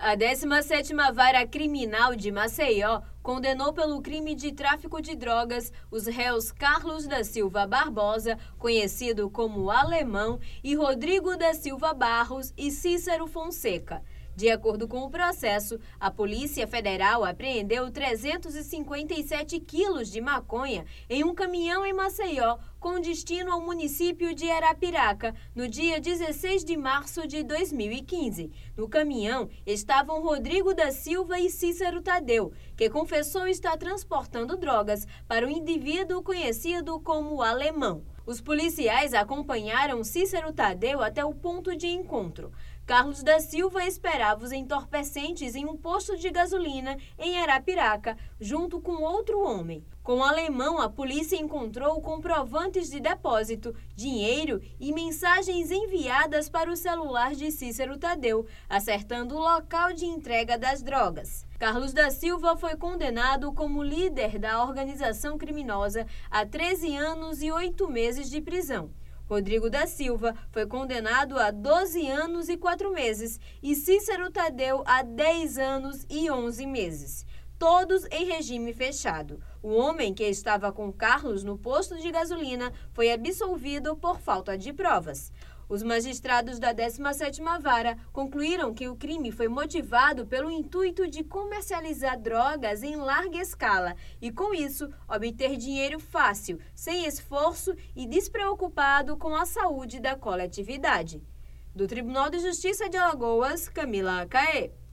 A 17ª Vara Criminal de Maceió condenou pelo crime de tráfico de drogas os réus Carlos da Silva Barbosa, conhecido como Alemão, e Rodrigo da Silva Barros e Cícero Fonseca. De acordo com o processo, a Polícia Federal apreendeu 357 quilos de maconha em um caminhão em Maceió, com destino ao município de Arapiraca, no dia 16 de março de 2015. No caminhão estavam Rodrigo da Silva e Cícero Tadeu, que confessou estar transportando drogas para um indivíduo conhecido como Alemão. Os policiais acompanharam Cícero Tadeu até o ponto de encontro. Carlos da Silva esperava os entorpecentes em um posto de gasolina em Arapiraca, junto com outro homem. Com o Alemão, a polícia encontrou comprovantes de depósito, dinheiro e mensagens enviadas para o celular de Cícero Tadeu, acertando o local de entrega das drogas. Carlos da Silva foi condenado como líder da organização criminosa a 13 anos e 8 meses de prisão. Rodrigo da Silva foi condenado a 12 anos e 4 meses e Cícero Tadeu a 10 anos e 11 meses, todos em regime fechado. O homem que estava com Carlos no posto de gasolina foi absolvido por falta de provas. Os magistrados da 17ª Vara concluíram que o crime foi motivado pelo intuito de comercializar drogas em larga escala e, com isso, obter dinheiro fácil, sem esforço e despreocupado com a saúde da coletividade. Do Tribunal de Justiça de Alagoas, Camila Caê.